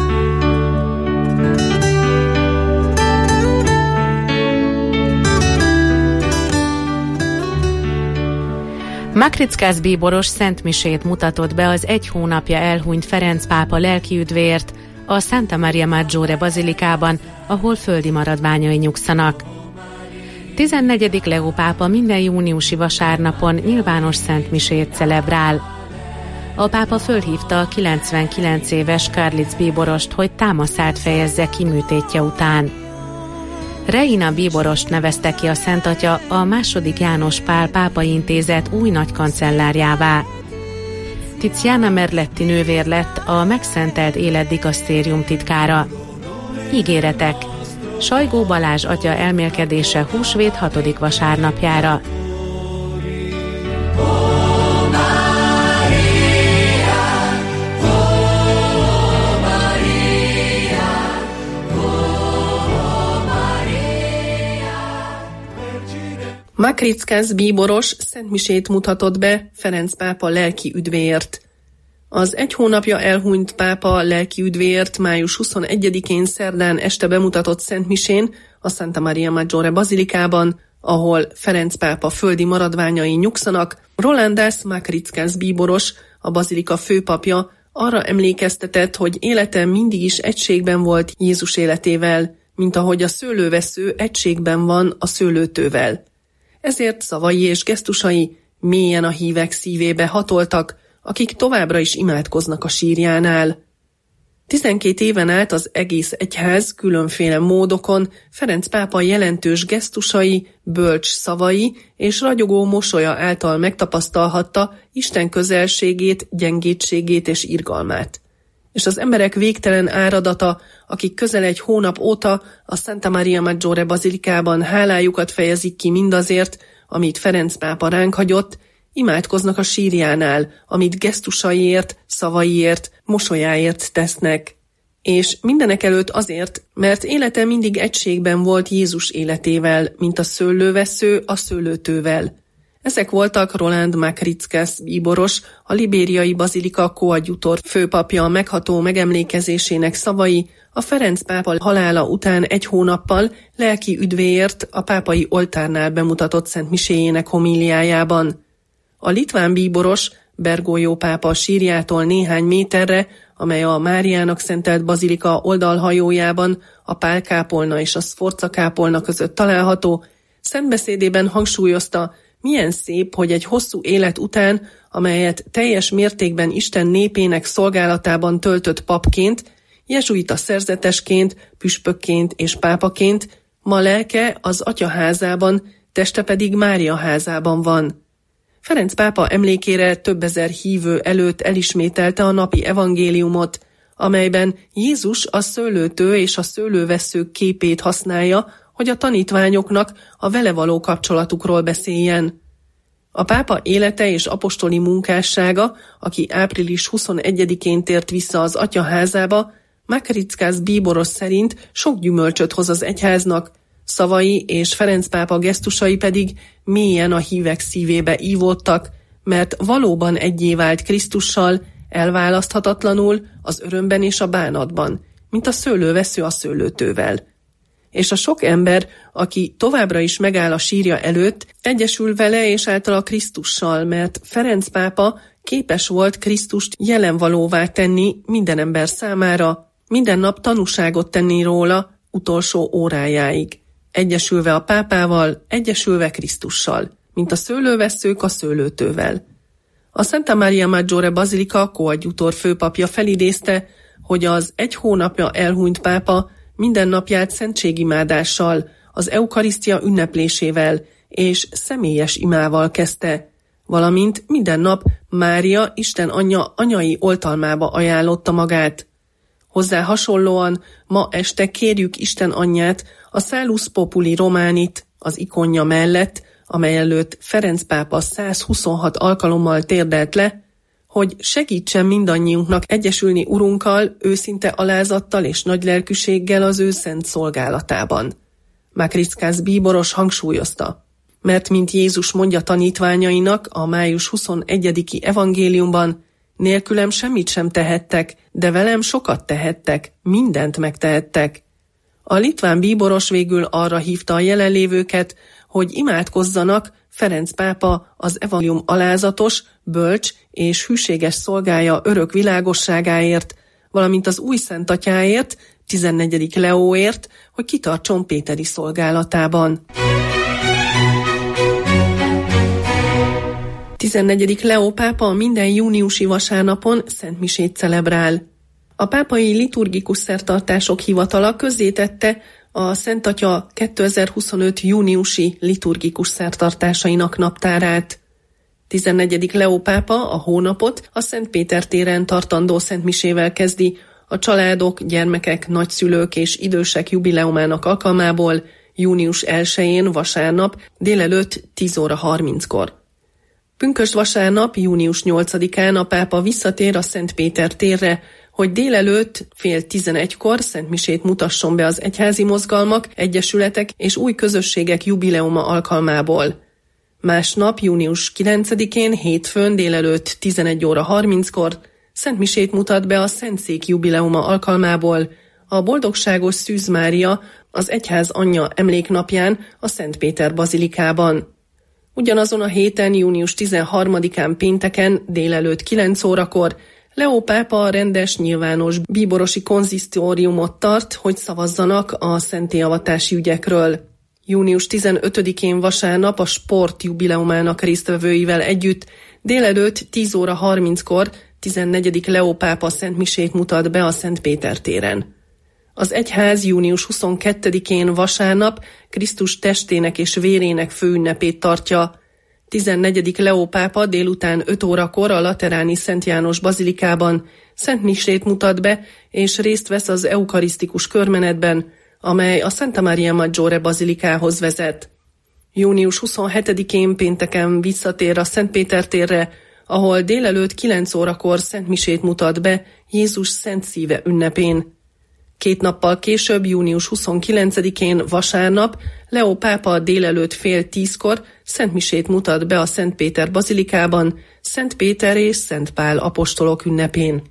Makrickász bíboros szentmisét mutatott be az egy hónapja elhunyt Ferenc pápa lelkiüdvéért a Santa Maria Maggiore bazilikában, ahol földi maradványai nyugszanak. 14. Leó pápa minden júniusi vasárnapon nyilvános szentmisét celebrál. A pápa fölhívta a 99 éves Karlitz bíborost, hogy támaszát fejezze ki műtétje után. Reina bíborost nevezte ki a Szent Atya a II. János Pál pápai intézet új nagykancellárjává. Tiziana Merletti nővér lett a megszentelt életdikasztérium titkára. Ígéretek. Sajgó Balázs atya elmélkedése húsvét 6. vasárnapjára. Makrickász bíboros szentmisét mutatott be Ferenc pápa lelki üdvéért. Az egy hónapja elhunyt pápa lelki üdvéért május 21-én szerdán este bemutatott szentmisén a Santa Maria Maggiore bazilikában, ahol Ferenc pápa földi maradványai nyugszanak, Rolandas Makrickász bíboros, a bazilika főpapja arra emlékeztetett, hogy élete mindig is egységben volt Jézus életével, mint ahogy a szőlővesző egységben van a szőlőtővel. Ezért szavai és gesztusai mélyen a hívek szívébe hatoltak, akik továbbra is imádkoznak a sírjánál. 12 éven át az egész egyház különféle módokon Ferenc pápa jelentős gesztusai, bölcs szavai és ragyogó mosolya által megtapasztalhatta Isten közelségét, gyengétségét és irgalmát. És az emberek végtelen áradata, akik közel egy hónap óta a Santa Maria Maggiore bazilikában hálájukat fejezik ki mindazért, amit Ferenc pápa ránk hagyott, imádkoznak a sírjánál, amit gesztusaiért, szavaiért, mosolyáért tesznek. És mindenekelőtt azért, mert élete mindig egységben volt Jézus életével, mint a szőlővesző a szőlőtővel. Ezek voltak Roland Makrickász bíboros, a libériai bazilika koadjutor főpapja megható megemlékezésének szavai a Ferenc pápa halála után egy hónappal lelki üdvéért a pápai oltárnál bemutatott szentmiséjének homíliájában. A litván bíboros Bergoglio pápa sírjától néhány méterre amely a Máriának szentelt bazilika oldalhajójában, a Pál-kápolna és a Sforza-kápolna között található, szentbeszédében hangsúlyozta, milyen szép, hogy egy hosszú élet után, amelyet teljes mértékben Isten népének szolgálatában töltött papként, jezsuita szerzetesként, püspökként és pápaként, ma lelke az Atya házában, teste pedig Mária házában van. Ferenc pápa emlékére több ezer hívő előtt elismételte a napi evangéliumot, amelyben Jézus a szőlőtő és a szőlővesszők képét használja, hogy a tanítványoknak a vele való kapcsolatukról beszéljen. A pápa élete és apostoli munkássága, aki április 21-én tért vissza az Atya házába, Makrickász bíboros szerint sok gyümölcsöt hoz az egyháznak, szavai és Ferenc pápa gesztusai pedig mélyen a hívek szívébe ívódtak, mert valóban egyé vált Krisztussal, elválaszthatatlanul az örömben és a bánatban, mint a szőlővesző a szőlőtővel. És a sok ember, aki továbbra is megáll a sírja előtt, egyesül vele és általa Krisztussal, mert Ferenc pápa képes volt Krisztust jelenvalóvá tenni minden ember számára, minden nap tanúságot tenni róla utolsó órájáig. Egyesülve a pápával, egyesülve Krisztussal, mint a szőlővesszők a szőlőtővel. A Santa Maria Maggiore Bazilika koadjutor főpapja felidézte, hogy az 1 hónapja elhunyt pápa minden napját szentségimádással, az eukarisztia ünneplésével és személyes imával kezdte, valamint minden nap Mária, Isten anyja anyai oltalmába ajánlotta magát. Hozzá hasonlóan ma este kérjük Isten anyját a Salus Populi Romanit, az ikonja mellett, amely előtt Ferenc pápa 126 alkalommal térdelt le, hogy segítsen mindannyiunknak egyesülni Urunkkal, őszinte alázattal és nagy lelkűséggel az ő szent szolgálatában. Makrickász bíboros hangsúlyozta, mert mint Jézus mondja tanítványainak a május 21. evangéliumban, nélkülem semmit sem tehettek, de velem sokat tehettek, mindent megtehettek. A litván bíboros végül arra hívta a jelenlévőket, hogy imádkozzanak Ferenc pápa az evangélium alázatos, bölcs és hűséges szolgája örök világosságáért, valamint az új szentatyáért, 14. Leóért, hogy kitartson péteri szolgálatában. 14. Leó pápa minden júniusi vasárnapon szentmisét celebrál. A pápai liturgikus szertartások hivatala közzétette a Szent Atya 2025. júniusi liturgikus szertartásainak naptárát. 14. Leó pápa a hónapot a Szent Péter téren tartandó szentmisével kezdi, a családok, gyermekek, nagyszülők és idősek jubileumának alkalmából június 1-én vasárnap délelőtt 10 óra 30-kor. Pünkösd vasárnap, június 8-án a pápa visszatér a Szent Péter térre, hogy délelőtt fél 11-kor szentmisét mutasson be az egyházi mozgalmak, egyesületek és új közösségek jubileuma alkalmából. Másnap, június 9-én, hétfőn délelőtt 11 óra 30-kor szentmisét mutat be a Szentszék jubileuma alkalmából, a Boldogságos Szűz Mária, az egyház anyja emléknapján a Szent Péter bazilikában. Ugyanazon a héten, június 13-án pénteken délelőtt 9 órakor Leó pápa rendes nyilvános bíborosi konzisztóriumot tart, hogy szavazzanak a szentélyavatási ügyekről. Június 15-én vasárnap a sport jubileumának résztvevőivel együtt délelőtt 10 óra 30-kor 14. Leó pápa szentmisét mutat be a Szent Péter téren. Az egyház június 22-én vasárnap Krisztus testének és vérének főünnepét tartja. 14. Leó pápa délután 5 órakor a lateráni Szent János bazilikában szentmisét mutat be, és részt vesz az eukarisztikus körmenetben, amely a Santa Maria Maggiore bazilikához vezet. Június 27-én pénteken visszatér a Szent Péter térre, ahol délelőtt 9 órakor szentmisét mutat be Jézus Szent Szíve ünnepén. 2 nappal később, június 29-én vasárnap Leó pápa délelőtt fél 10-kor szentmisét mutat be a Szent Péter bazilikában, Szent Péter és Szent Pál apostolok ünnepén.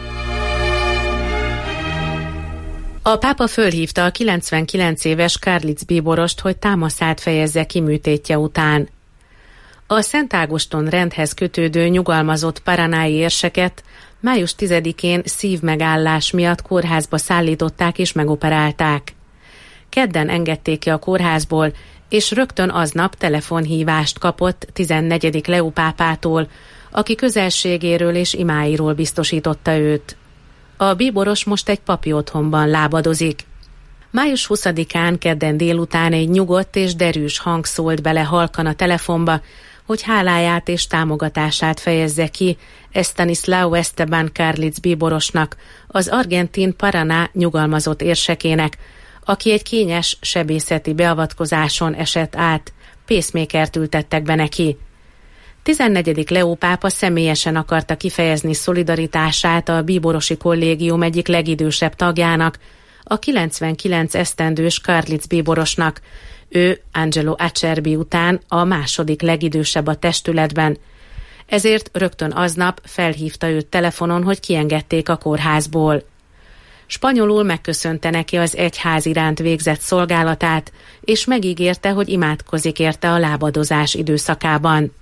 A pápa fölhívta a 99 éves Karlitz bíborost, hogy támaszát fejezze ki műtétje után. A Szent Ágoston rendhez kötődő nyugalmazott paranái érseket Május 10-én szívmegállás miatt kórházba szállították és megoperálták. Kedden engedték ki a kórházból, és rögtön aznap telefonhívást kapott 14. Leó pápától, aki közelségéről és imáiról biztosította őt. A bíboros most egy papi otthonban lábadozik. Május 20-án kedden délután egy nyugodt és derűs hang szólt bele halkan a telefonba, hogy háláját és támogatását fejezze ki Estanislao Esteban Carlitz bíborosnak, az argentin Paraná nyugalmazott érsekének, aki egy kényes sebészeti beavatkozáson esett át, pacemakert ültettek be neki. 14. Leó pápa személyesen akarta kifejezni szolidaritását a bíborosi kollégium egyik legidősebb tagjának, a 99 esztendős Carlitz bíborosnak. Ő Angelo Acerbi után a második legidősebb a testületben. Ezért rögtön aznap felhívta őt telefonon, hogy kiengedték a kórházból. Spanyolul megköszönte neki az egyház iránt végzett szolgálatát, és megígérte, hogy imádkozik érte a lábadozás időszakában.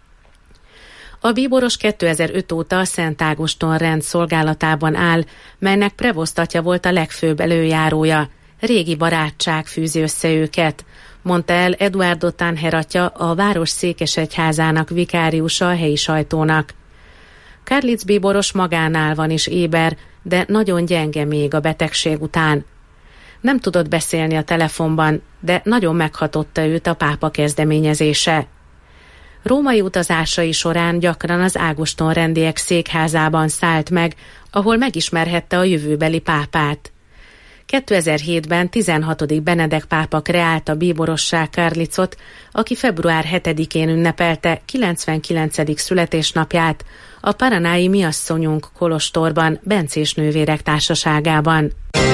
A bíboros 2005 óta a Szent Ágoston rend szolgálatában áll, melynek prevosztatja volt a legfőbb előjárója. Régi barátság fűzi össze őket, mondta el Eduardo Tanher atya, a város székesegyházának vikáriusa a helyi sajtónak. Carlitz bíboros magánál van és éber, de nagyon gyenge még a betegség után. Nem tudott beszélni a telefonban, de nagyon meghatotta őt a pápa kezdeményezése. Római utazásai során gyakran az Ágoston rendiek székházában szállt meg, ahol megismerhette a jövőbeli pápát. 2007-ben 16. Benedek pápa kreálta bíborossá Carlitzot, aki február 7-én ünnepelte 99. születésnapját a paranái Mi Asszonyunk kolostorban, bencés nővérek társaságában.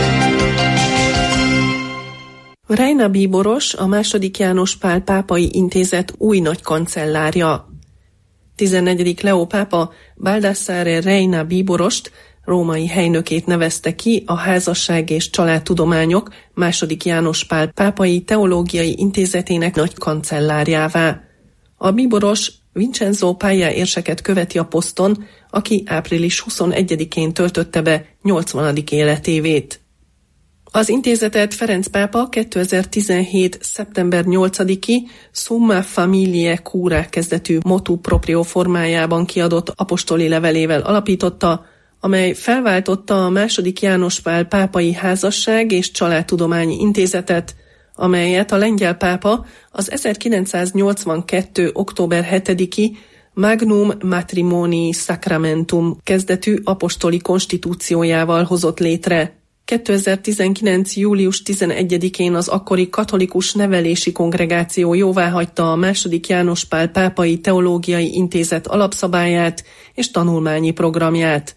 Reina bíboros a II. János Pál pápai intézet új nagy kancellárja. 14. Leó pápa Baldassare Reina bíborost, római helynökét nevezte ki a Házasság és Családtudományok II. János Pál pápai teológiai intézetének nagy kancellárjává. A bíboros Vincenzo Paglia érseket követi a poszton, aki április 21-én töltötte be 80. életévét. Az intézetet Ferenc pápa 2017. szeptember 8-i Summa Familiae Cura kezdetű motu proprio formájában kiadott apostoli levelével alapította, amely felváltotta a II. János Pál pápai házasság és családtudományi intézetet, amelyet a lengyel pápa az 1982. október 7-i Magnum Matrimonii Sacramentum kezdetű apostoli konstitúciójával hozott létre. 2019. július 11-én az akkori katolikus nevelési kongregáció jóváhagyta a II. János Pál pápai teológiai intézet alapszabályát és tanulmányi programját.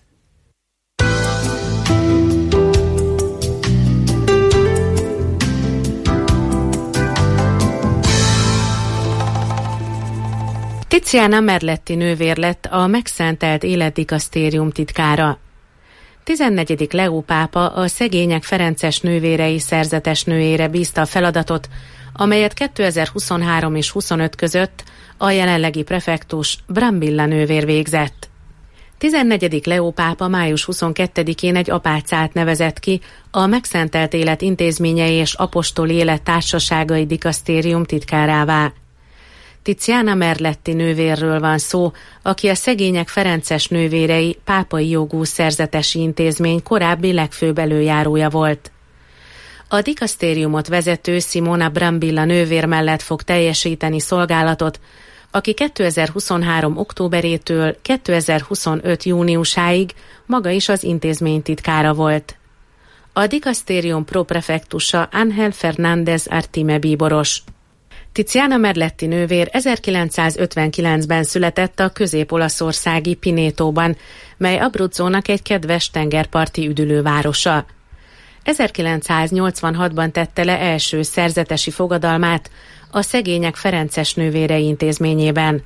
Tiziana Merletti nővér lett a megszentelt életdikasztérium titkára. 14. Leó pápa a szegények ferences nővérei szerzetes nőjére bízta a feladatot, amelyet 2023 és 25 között a jelenlegi prefektus Brambilla nővér végzett. 14. Leó pápa május 22-én egy apácát nevezett ki a megszentelt élet intézményei és apostoli élet társaságai dikasztérium titkárává. Tiziana Merletti nővérről van szó, aki a szegények ferences nővérei pápai jogú szerzetesi intézmény korábbi legfőbb előjárója volt. A dikasztériumot vezető Simona Brambilla nővér mellett fog teljesíteni szolgálatot, aki 2023. októberétől 2025. júniusáig maga is az intézmény titkára volt. A dikasztérium proprefektusa Ángel Fernández Artime bíboros. Tiziana Merletti nővér 1959-ben született a közép-olaszországi Pinétóban, mely Abruzzónak egy kedves tengerparti üdülővárosa. 1986-ban tette le első szerzetesi fogadalmát a szegények ferences nővérei intézményében.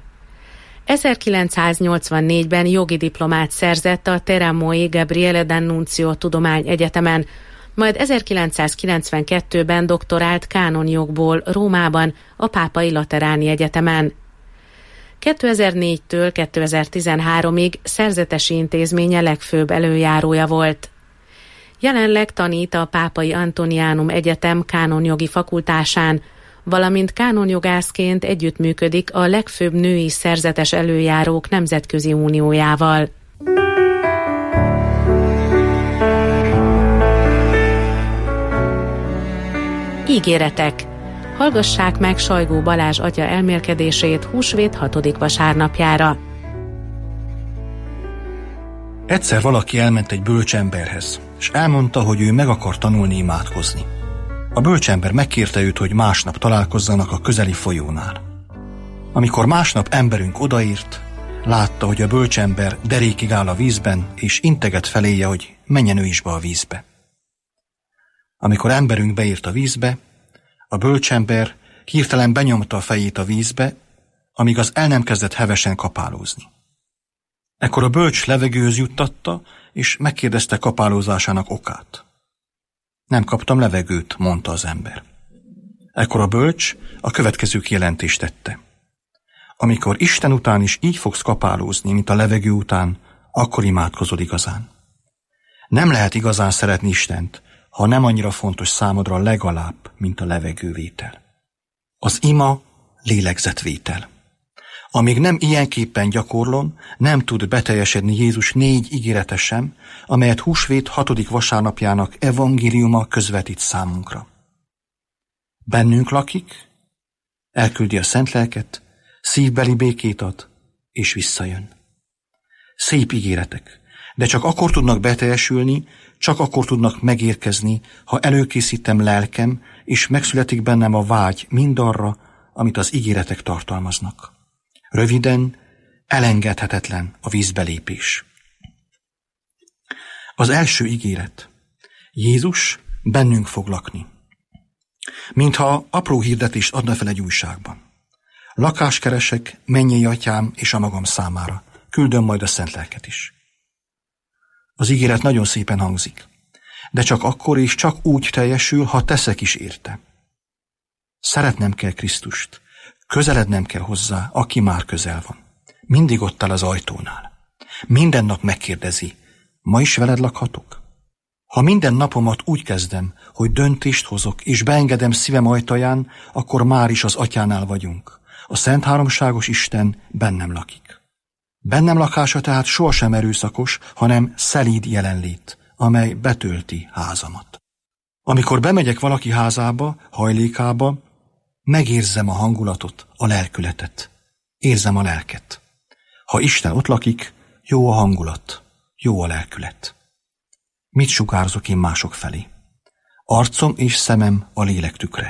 1984-ben jogi diplomát szerzett a Terramoi Gabriele D'Annunzio Tudományegyetemen, majd 1992-ben doktorált kánonjogból Rómában, a Pápai Lateráni Egyetemen. 2004-től 2013-ig szerzetesi intézménye legfőbb előjárója volt. Jelenleg tanít a Pápai Antonianum Egyetem kánonjogi fakultásán, valamint kánonjogászként együttműködik a legfőbb női szerzetes előjárók nemzetközi uniójával. Ígéretek. Hallgassák meg Sajgó Balázs atya elmélkedését húsvét 6. vasárnapjára. Egyszer valaki elment egy bölcsemberhez, és elmondta, hogy ő meg akar tanulni imádkozni. A bölcsember megkérte őt, hogy másnap találkozzanak a közeli folyónál. Amikor másnap emberünk odaért, látta, hogy a bölcsember derékig áll a vízben, és integet feléje, hogy menjen ő is be a vízbe. Amikor emberünk beért a vízbe, a bölcsember hirtelen benyomta a fejét a vízbe, amíg az el nem kezdett hevesen kapálózni. Ekkor a bölcs levegőhöz juttatta, és megkérdezte kapálózásának okát. Nem kaptam levegőt, mondta az ember. Ekkor a bölcs a következő kijelentést tette. Amikor Isten után is így fogsz kapálózni, mint a levegő után, akkor imádkozod igazán. Nem lehet igazán szeretni Istent, ha nem annyira fontos számodra legalább, mint a levegővétel. Az ima lélegzetvétel. Amíg nem ilyenképpen gyakorlom, nem tud beteljesedni Jézus 4 ígérete sem, amelyet húsvét 6. vasárnapjának evangéliuma közvetít számunkra. Bennünk lakik, elküldi a szent lelket, szívbeli békét ad, és visszajön. Szép ígéretek, de csak akkor tudnak beteljesülni, csak akkor tudnak megérkezni, ha előkészítem lelkem, és megszületik bennem a vágy mindarra, amit az ígéretek tartalmaznak. Röviden, elengedhetetlen a vízbelépés. Az első ígéret. Jézus bennünk fog lakni. Mintha apró hirdetést adna fel egy újságban. Lakást keresek, mennyei atyám és a magam számára. Küldöm majd a szent lelket is. Az ígéret nagyon szépen hangzik, de csak akkor és csak úgy teljesül, ha teszek is érte. Szeretnem kell Krisztust, közelednem kell hozzá, aki már közel van. Mindig ott áll az ajtónál. Minden nap megkérdezi, ma is veled lakhatok? Ha minden napomat úgy kezdem, hogy döntést hozok, és beengedem szívem ajtaján, akkor már is az atyánál vagyunk. A Szent Háromságos Isten bennem lakik. Bennem lakása tehát sohasem erőszakos, hanem szelíd jelenlét, amely betölti házamat. Amikor bemegyek valaki házába, hajlékába, megérzem a hangulatot, a lelkületet. Érzem a lelket. Ha Isten ott lakik, jó a hangulat, jó a lelkület. Mit sugárzok én mások felé? Arcom és szemem a lélek tükre.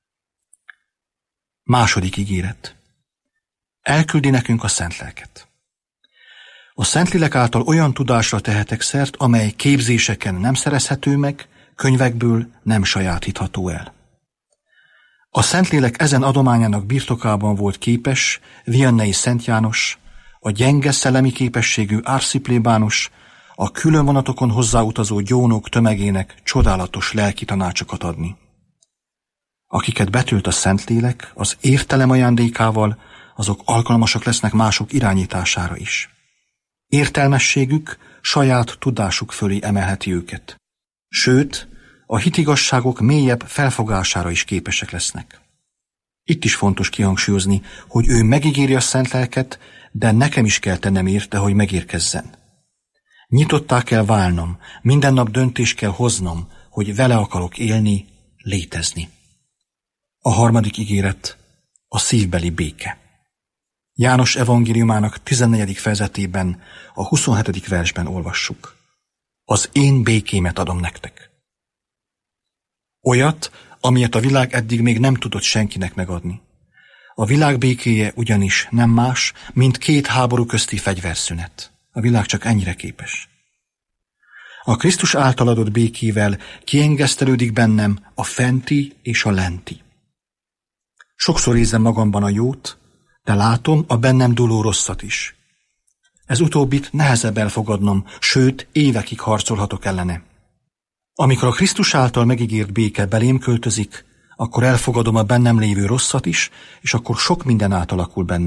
Második ígéret. Elküldi nekünk a szent lelket. A Szentlélek által olyan tudásra tehetek szert, amely képzéseken nem szerezhető meg, könyvekből nem sajátítható el. A Szentlélek ezen adományának birtokában volt képes Vianney Szent János, a gyenge szellemi képességű Arsi plébános, a külön vonatokon hozzáutazó gyónók tömegének csodálatos lelki tanácsokat adni. Akiket betölt a Szentlélek, az értelem ajándékával, azok alkalmasak lesznek mások irányítására is. Értelmességük saját tudásuk fölé emelheti őket. Sőt, a hitigasságok mélyebb felfogására is képesek lesznek. Itt is fontos kihangsúlyozni, hogy ő megígéri a szent lelket, de nekem is kell tennem érte, hogy megérkezzen. Nyitottá kell válnom, minden nap döntést kell hoznom, hogy vele akarok élni, létezni. A harmadik ígéret a szívbeli béke. János evangéliumának 14. fejezetében, a 27. versben olvassuk. Az én békémet adom nektek. Olyat, amilyet a világ eddig még nem tudott senkinek megadni. A világ békéje ugyanis nem más, mint 2 háború közti fegyverszünet. A világ csak ennyire képes. A Krisztus által adott békével kiengesztelődik bennem a fenti és a lenti. Sokszor érzem magamban a jót, de látom a bennem dúló rosszat is. Ez utóbbit nehezebb elfogadnom, sőt, évekig harcolhatok ellene. Amikor a Krisztus által megígért béke belém költözik, akkor elfogadom a bennem lévő rosszat is, és akkor sok minden átalakul bennem,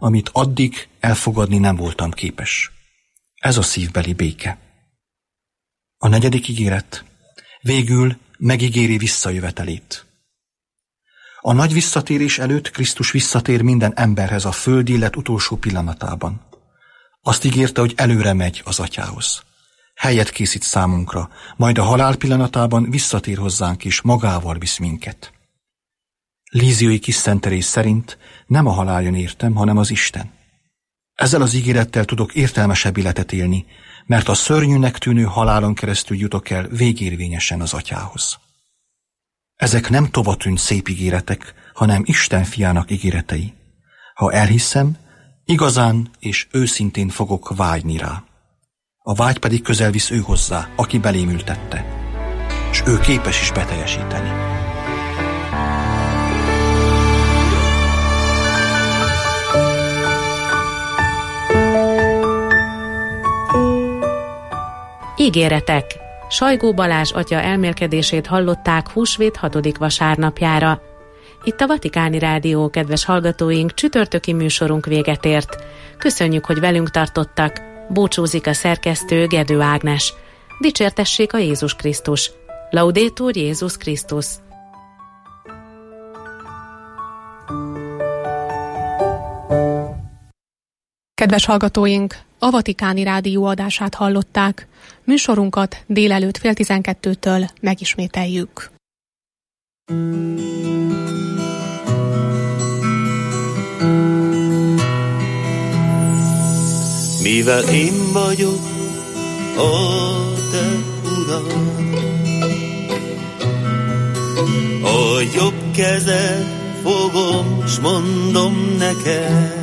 amit addig elfogadni nem voltam képes. Ez a szívbeli béke. A 4. ígéret. Végül megígéri visszajövetelét. A nagy visszatérés előtt Krisztus visszatér minden emberhez a föld élet utolsó pillanatában. Azt ígérte, hogy előre megy az Atyához. Helyet készít számunkra, majd a halál pillanatában visszatér hozzánk és magával visz minket. Líziói kis Szent Teréz szerint nem a halál jön értem, hanem az Isten. Ezzel az ígérettel tudok értelmesebb életet élni, mert a szörnyűnek tűnő halálon keresztül jutok el végérvényesen az Atyához. Ezek nem tovatűnt szép ígéretek, hanem Isten fiának ígéretei. Ha elhiszem, igazán és őszintén fogok vágyni rá. A vágy pedig közel visz ő hozzá, aki belém ültette, és ő képes is beteljesíteni. Ígéretek. Sajgó Balázs atya elmélkedését hallották húsvét 6. vasárnapjára. Itt a Vatikáni Rádió, kedves hallgatóink, csütörtöki műsorunk véget ért. Köszönjük, hogy velünk tartottak. Búcsúzik a szerkesztő, Gedő Ágnes. Dicsértessék a Jézus Krisztus. Laudétur Jézus Krisztus. Kedves hallgatóink, a Vatikáni Rádió adását hallották. Műsorunkat délelőtt 11:30-től megismételjük. Mivel én vagyok a te Uram, a jobb kezed fogom, s mondom neked,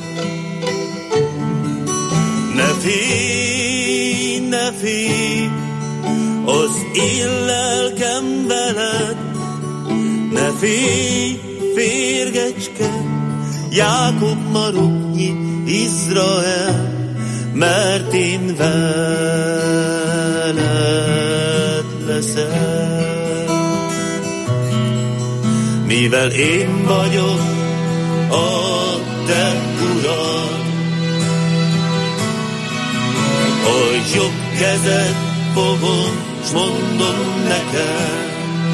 ne félj, az én lelkem veled, ne félj, férgecske, Jákob maroknyi Izrael, mert én veled leszek. Mivel én vagyok a te Urad, a jobb kezed fogom, s mondom neked,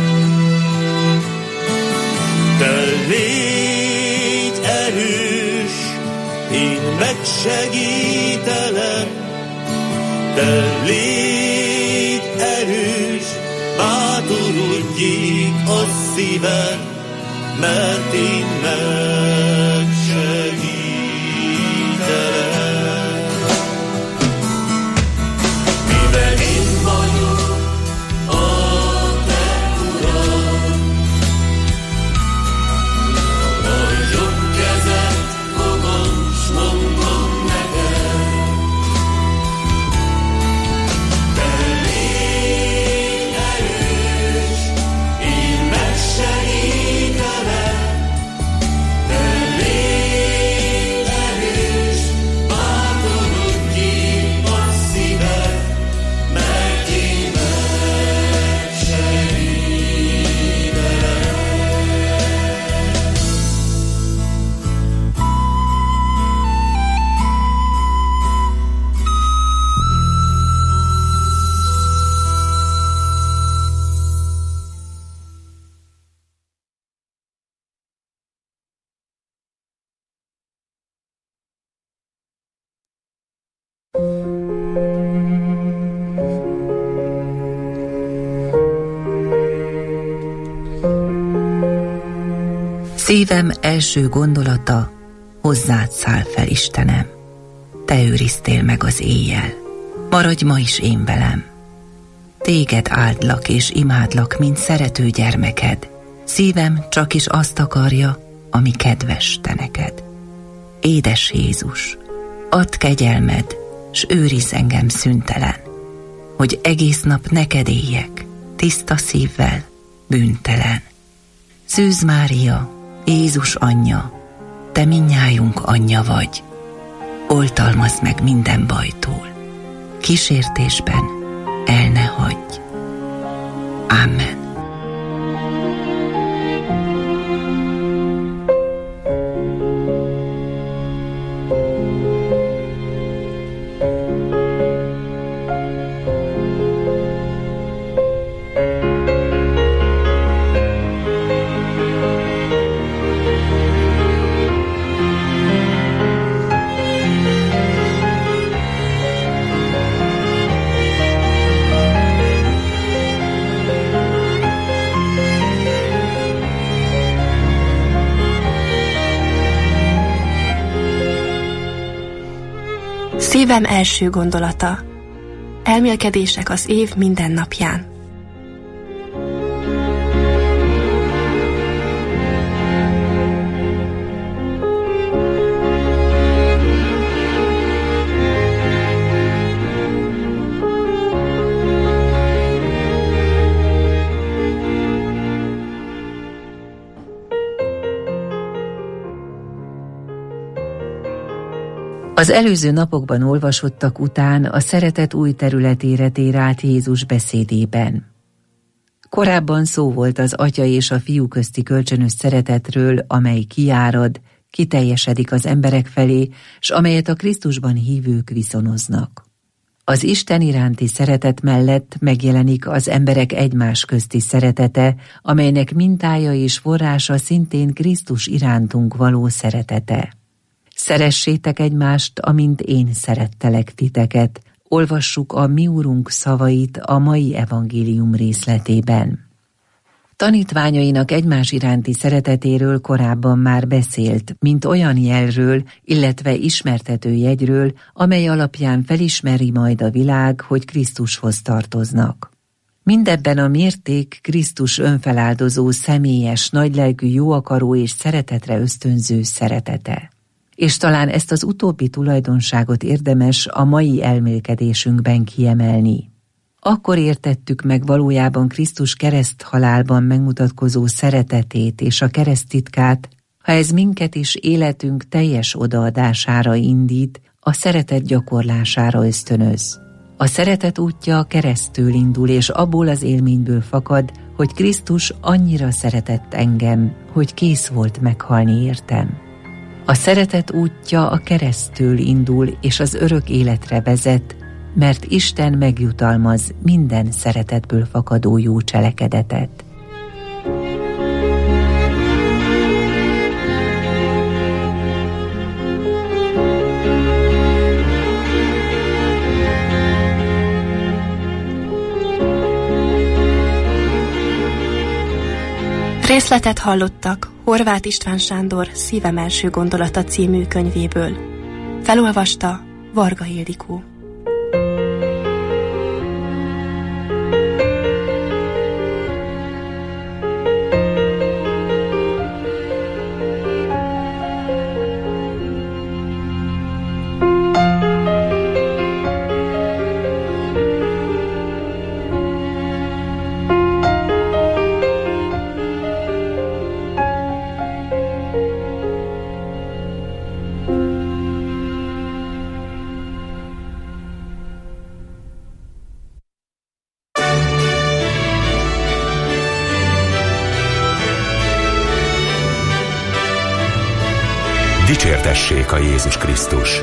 te légy erős, én megsegítelek, te légy erős, bátorodjék a szíved, mert én megsegítelek. Mivel én vagyok a te Urad, a jobb kezed fogom, s mondom neked, te légy erős, én megsegítelek, te légy erős, bátorodjék a szíved, mert én megsegítelek. Szívem első gondolata, hozzád száll fel, Istenem. Te őriztél meg az éjjel, maradj ma is én velem. Téged áldlak és imádlak, mint szerető gyermeked. Szívem csak is azt akarja, ami kedves te neked. Édes Jézus, add kegyelmed, s őrizz engem szüntelen, hogy egész nap neked éljek, tiszta szívvel, bűntelen. Szűz Mária, Jézus anyja, te mindnyájunk anyja vagy, oltalmazd meg minden bajtól, kísértésben el ne hagyj. Amen. Szívem első gondolata. Elmélkedések az év minden napján. Az előző napokban olvasottak után a szeretet új területére tér át Jézus beszédében. Korábban szó volt az Atya és a Fiú közti kölcsönös szeretetről, amely kiárad, kiteljesedik az emberek felé, s amelyet a Krisztusban hívők viszonoznak. Az Isten iránti szeretet mellett megjelenik az emberek egymás közti szeretete, amelynek mintája és forrása szintén Krisztus irántunk való szeretete. Szeressétek egymást, amint én szerettelek titeket. Olvassuk a mi Urunk szavait a mai evangélium részletében. Tanítványainak egymás iránti szeretetéről korábban már beszélt, mint olyan jelről, illetve ismertető jegyről, amely alapján felismeri majd a világ, hogy Krisztushoz tartoznak. Mindebben a mérték Krisztus önfeláldozó, személyes, nagylelkű, jóakaró és szeretetre ösztönző szeretete. És talán ezt az utóbbi tulajdonságot érdemes a mai elmélkedésünkben kiemelni. Akkor értettük meg valójában Krisztus kereszthalálban megmutatkozó szeretetét és a kereszttitkát, ha ez minket is életünk teljes odaadására indít, a szeretet gyakorlására ösztönöz. A szeretet útja keresztül indul, és abból az élményből fakad, hogy Krisztus annyira szeretett engem, hogy kész volt meghalni értem. A szeretet útja a keresztől indul, és az örök életre vezet, mert Isten megjutalmaz minden szeretetből fakadó jó cselekedetet. Részletet hallottak Horváth István Sándor Szívem első gondolata című könyvéből. Felolvasta Varga Ildikó. Dicsértessék a Jézus Krisztus!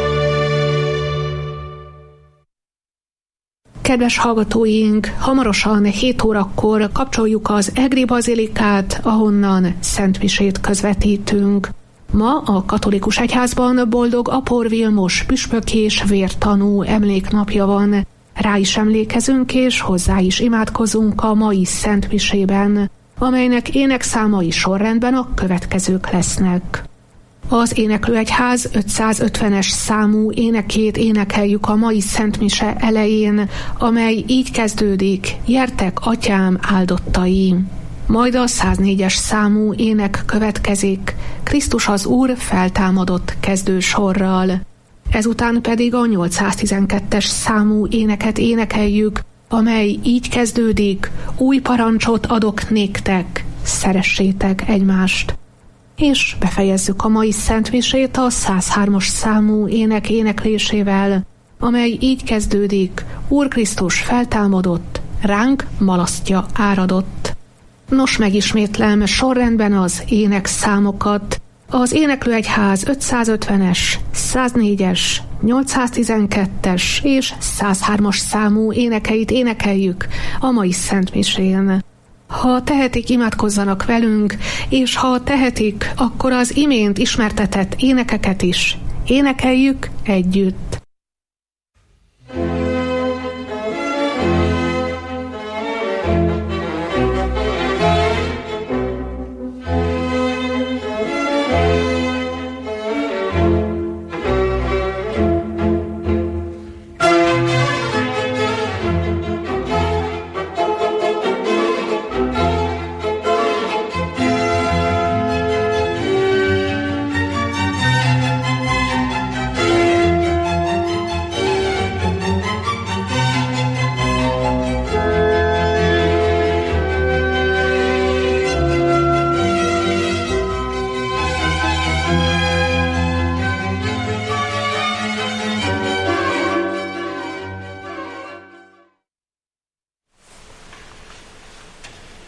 Kedves hallgatóink, hamarosan 7 órakor kapcsoljuk az Egri Bazilikát, ahonnan szentmisét közvetítünk. Ma a katolikus egyházban Boldog Apor Vilmos püspök és vértanú emléknapja van. Rá is emlékezünk és hozzá is imádkozunk a mai szentmisében, amelynek énekszámai sorrendben a következők lesznek. Az Éneklőegyház 550-es számú énekét énekeljük a mai szentmise elején, amely így kezdődik: Gyertek, atyám áldottai! Majd a 104-es számú ének következik, Krisztus az Úr feltámadott kezdősorral. Ezután pedig a 812-es számú éneket énekeljük, amely így kezdődik: Új parancsot adok néktek, szeressétek egymást! És befejezzük a mai szentmisét a 103-as számú ének éneklésével, amely így kezdődik: Úr Krisztus feltámadott, ránk malasztja áradott. Nos, megismétlem sorrendben az énekszámokat. Az Éneklőegyház 550-es, 104-es, 812-es és 103-as számú énekeit énekeljük a mai szentmisén. Ha tehetik, imádkozzanak velünk, és ha tehetik, akkor az imént ismertetett énekeket is énekeljük együtt.